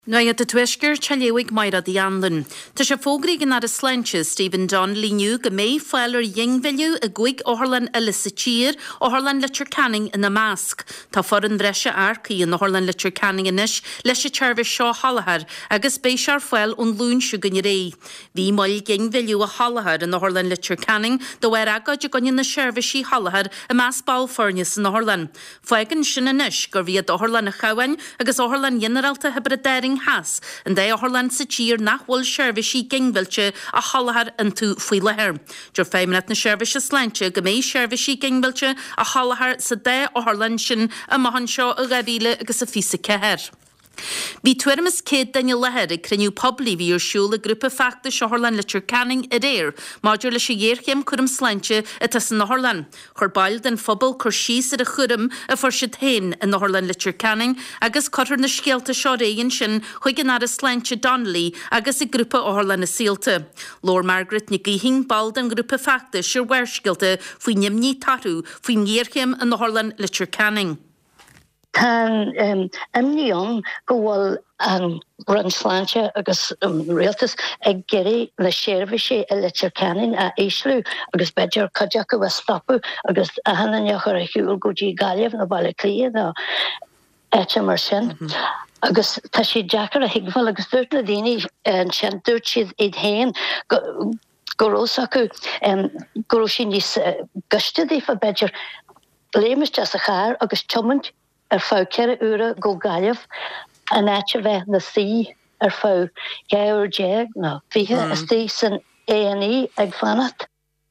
Nuair de tuisgur chaléwig maira di anlin. Tá sé fógrig in ar a slentse Stephen Donnelly nu go mé fáilir yingvelju a gwig orlan Alyssa Cheer orlan Litcher Canning in a mask. Tá foran bresha arci in orlan Litcher Canning inis leis charvis seo halahar agus béisiar fuel on lún siúgan ré. Bhí moil yingvelju a halahar in orlan Litcher Canning do wer agad gonin na servisi halahar a mas bal furnius in orlan. Fuegan sin inis gur viad orlan a chawan agus orlan generalta hebredering has and they orlan sa cheer nachwol servisi gingvilche a halahar into fuileher. Jor 5 minute na servisi slantje gemé servisi gingvilche a halahar sa de orlan sin a mahanshaw a gavile agus a fisa keher. Bhí tuairmas céad Daniel Leher ag criniú poblí bhí ar siúla grúpa facta Seorlan Litcher Canning a réir, máidir leis a dhéirchéim churum slantse a tas na Horlan. Chur bail den phobal chur síos ar a churum a for siad hain in Horlan Litcher Canning agus cotar na scialta seo réon sin chuig an ar a slantse Donnelly agus i grúpa Horlan a síalta. Lord Margaret Nicíhing bail den grúpa facta siar werscialta faoi nimní tarú faoi dhéirchéim in Horlan Litcher Canning. Tan imnion gowal an Runslantje agus realtas ag geri le servisi a Litcher Canning a Eislu agus bedjar kajaka was stopu agus a hanan yachar a hiúl goji galiev na balaklia na etcha marsin. Agus ta si jackar a higval agus durt na dini en sin durt siad id hain gorosaku gorosin nis gustadi fa bedjar lemis jas a char agus chumant fou kere ure go galef an atje weg na sea fou gaur jeg no fihe station A&E ag fanat.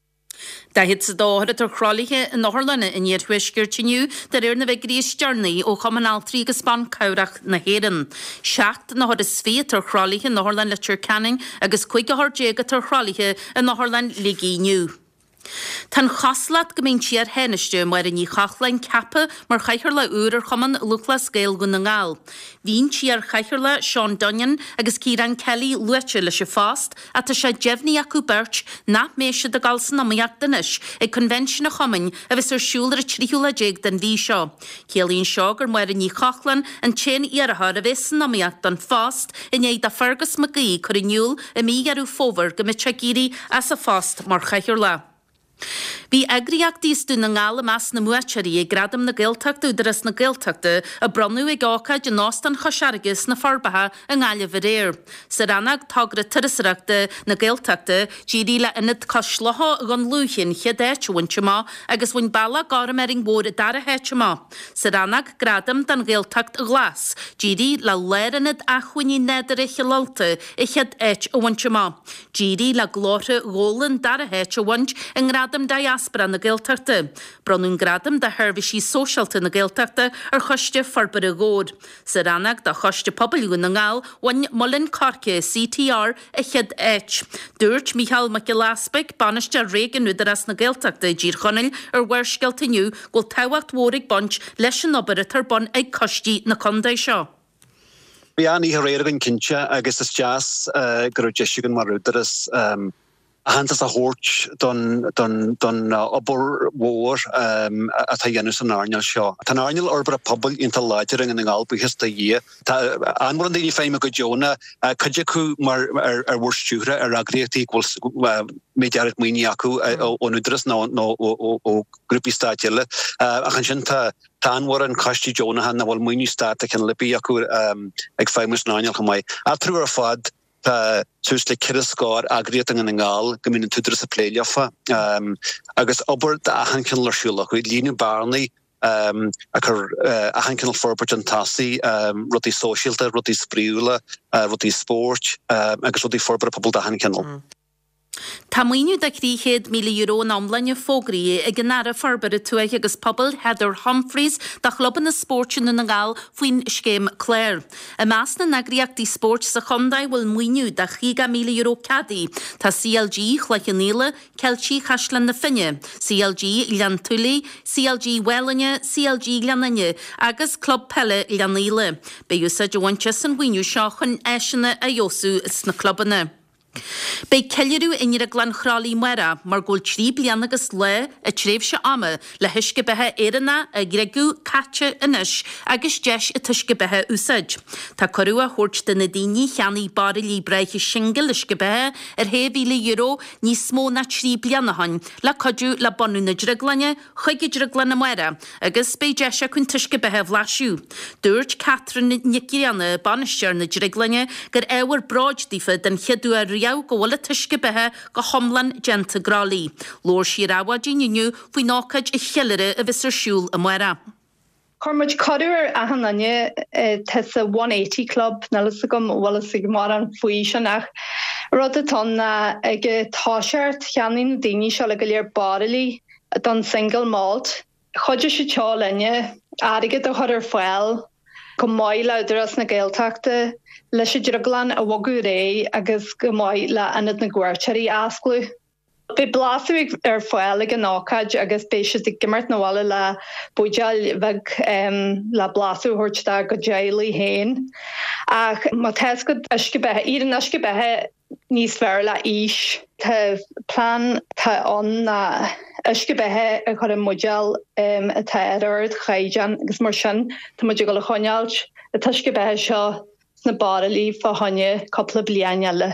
Da hit sa dáhad ar chráliche in Norlanne in iad huisgur tiniu dar na vegri stjarni o commonal trígus span caurach na héan. Seacht na hod is sfeet ar chráliche in Norlan Litcher Canning agus cuig a hordjegat ar chráliche in Norlan ligi nu. Tan chaslat gomén siar heniste mar in í chachlain cappa mar chaichirla úr ar choman lukla scéil gun na ngáil. Vín siar chaichirla Sean Dunyan agus Kieran Kelly luetche leis fast a ta sé jefni acu birch na méise de galsan amíach danis ag convention a chomin a vis ar siúlar a tríhúla jeg den ví seo. Cielín seogur mar in í chachlan an chen iarahar a vis an amíach dan fast in éid a Fergus McGee cur in niúl a mí garú fóver go mit chagiri as a fast mar chaichirla. Bhí agriachtaí dú na ngála más na muacharí ag gradam na gilteachta údaras na gilteachta a bronú ag ácaid an nástan chosargus na farbatha a ngáile bhréir. Sa rannag tágra tuirasarachta na gilteachta dírí le inad coslaha gan lúchin chiadéitúhaintse má agus bhain balla gáram ering bór a dar a héitse má. Sa rannag gradam dan gilteacht a glas dírí le léirinad a chuiní nedar a chilalta i chiad éit óhaintse má. Dírí le glóra gólan dar a héitse óhaint an gradam diaspora na gilteachta. Bronún gradam da hervisí socialta na gilteachta ar choiste farbar a gód. Sa rannag da choiste pobalú na ngáil wan Mullin Corke CTR a chiad éit. Dúirt Michael McGillaspig baniste régan udaras na gilteachta dír chonil ar wersgeltaniu gol tawacht wórig bunch leis an obar a tarbon ag costí na condé seo. Bhí an í réiregan cinse agus is jazz gur jeisigan mar udaras Hantas a hort don obor war a ta Janus an Arniel seo. Tan Arniel orbra pobl inta laitering in an albu hista ye. Ta anmor an dini feim a go Jona kajaku mar worstúra agriati equals mediarit muiniaku on udras no o gruppi statjelle. Achan sin ta anmor an kasti Jona han na wal muini stat kan lipi aku ag famous Arniel chamai. A trúar fad Tá túsle kirascár agriatan an ngáil go minn tudra sa pléilefa agus obair a hancinal arsúla chuid línu barnaí a chur a hancinal forbert an tasí rutí socialta, rutí spríúla, rutí sport agus rutí forbert a pobl a hancinal. Tá muoinú de €300 milliún amlainne fógraí ag gnára farbar a tuaig agus pobl Heather Humphreys da chloban na sportin na ngáil faoin scéim Clare. A más na agriachtaí sport sa chondaid bhfuil muoinú de €1 milliún cadí. Tá CLG chlechanéile Celtí Chaslan na Finne, CLG Leantúlaí, CLG Wellinne, CLG Leanine agus Club Pelle Leaníle. Beú sa Joanne san muoinú seo chun éisina a Josu is na clubanna. Bei ceilirú inar a glan chrálaí muire mar ggóil trí bliana agus le a tréimh se ama le thuisce bethe éanna a gréú caite inis agus deis a tuisce bethe úsaid. Tá choú a thuirt den na daoine cheannaí barilí breiche singal isce bethe €1,000 níos smó na trí blianahain le codú le bonú na driglanne chuige driglanna muire agus bei deise chun tuisce bethe bhlaisiú. Dúirt Catherine Nicirianna banistear na driglanne gur éhar braidtífa den cheadú a riau go bhfuil tuisce bethe go thomlan genta grálaí. Lór sí ráhadí nniu faoi nácaid i cheilire a bhís ar siúl a muire. Cormaid codúir a hanne tes a 180 Club na gom bhfuil sig mar an faoi se nach rud atá ag táseart cheannaí na daoine se le go léir barilí don single malt. Chuidir se teá lenne aige a chuir foiil go maiid leidir as na Gaeltachta leis sé driglan a bhagu ré agus go maiid le anad na gcuirteirí asclú. Be blasú ar foiil ag an nácaid agus béise i gimmart na bhile le buideal bheith le blasú thuirtá go déalaí héin. Ach má teas go isce bethe, iad an isce bethe níos fearr le is. Tá plán tá an na isce bethe a chur an muideal atá ard chaidean agus mar sin tá muidir go le choineáilt a tuisce bethe seo na barilí fá hanne coppla bliana le.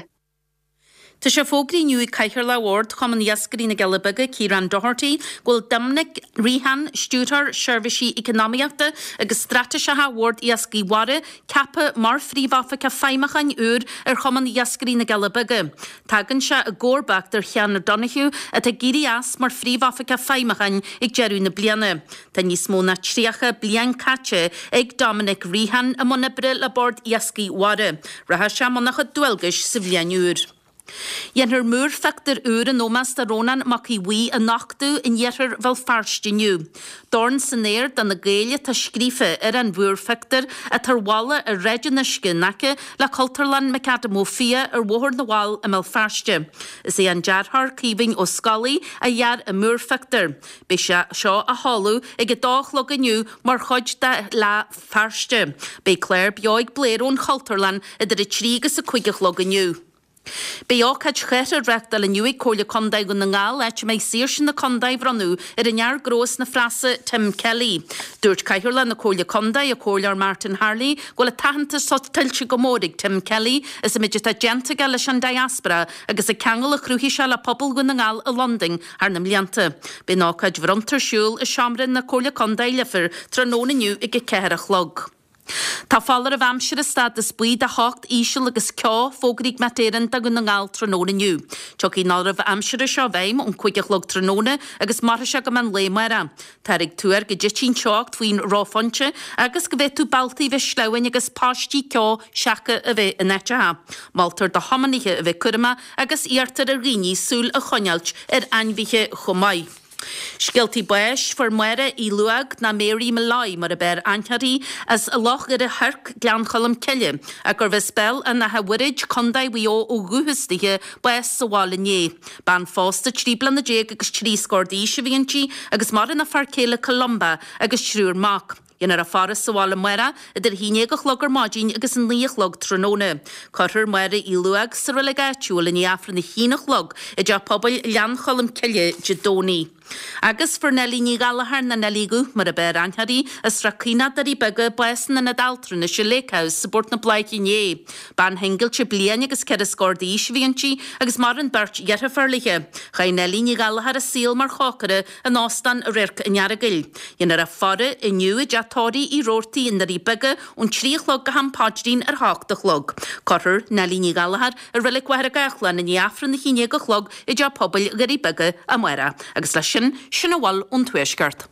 Tá sé fógraí nniu caiithir le bhord chuman iascarí na Gelabige Ciarán Doherty ghfuil Dominic Rihan Stútar Seirbhísí Economiachta agus strateisithe bhord iascaí ware cappa mar phríomhafacha feimachan úr ar chuman iascarí na Gelabige. Tagann se a ggórbach ar Cheannar Donahue a tá géirí as mar phríomhafacha feimachan ag dearú na bliana. Tá níos mó na tríacha blian caite ag Dominic Rihan a muna bre le bord iascaí ware. Ratha se munacha dwelgais sa bblianúr. Jenner múr fektar úr an ómas a rónan mac í bhui a nachtú in dhéar vel farstiniu. Dorn san éir dan na géile tá scrífe ar an búr fektar a tar walla a réidirna scinnacha le cultarlan me cadamófia ar bhór na wall a mel farste. Is é an dearthar cíbing ó scalaí a dhear a múr fektar. Bei seo a hallú ag a dálog aniu mar chuid le farste. Bei Claire beoig bléirún cultarlan idir a trígus a chuigech log aniu. Bei ácaid chéir reachtal a nuig cóla condaig na ngáil eit méid sír sin na condaig ranú ar a near grós na frasa Tim Kelly. Dúirt caiithirla na cóla condaig a cólar Martin Harley gola tahananta tilse gomórig Tim Kelly is a midget a gentaga leis an diaspora agus a ceangal a chrúhí se le pobl go na ngáil a London ar na mlianta. Bei nácaid bhrontar siúl a seamrin na cóla condaig lefir tróna niu ag a ceirach log. Tá fallar a bhamsir a stad is buid a hocht ísil agus ceá fógraigh metéiran da go na ngáil tróna niu. Teag í nára bh amsir a seo bhéim ón chuigech log tróna agus mar se go man léimara. Tarig túar go ditín teocht faoin ráfonte agus go bheith tú baltaí bheith slehain agus pastí ceá seacha a bheith in netteha. Maltar do hamaníthe a bheith curma agus íartar a riní súl a chonealt ar anmhíthe chomáid. Scialtí buis for muire í luag na Mary Malai mar a ber ancharí as a loch ar a thurc gleanchalam ceile a gur bheith spell a na hawirid condaid bhío ó guhustithe buis sa bhálané. Ban fásta tríblan na déag agus trí scordí se bhíontí agus mar in na farcéile Columba agus trúr mac. Ienar a faras sa bhála muire idir híineagach logar mádín agus an líoch log tróna. Corthir muire í luag sa relegaitiúil in iafra na hínach log i d pobl leanchalam ceile jidóní. Agus for Nelly ní galahar na Nellygu mar a ber ancharí as racína darí bega buesan na daltrin na se lechaus sa bort na blaici né. Ban hengil se blian agus cer a scordí svíantí agus mar an bert jetha farliche. Chai Nelly ní galahar a síl mar chokere an ástan a rirk in jaragil. Ienar a fare in nu a jatóri í rórtaí in darí bega ón tríchlog a ham padrín ar háchtachlog. Corthir Nelly ní galahar a rilig wahar a gachlan in iafran na híine gachlog i d pobl garí bega a muire. Agus lei sin a bhil ón tuaisceart.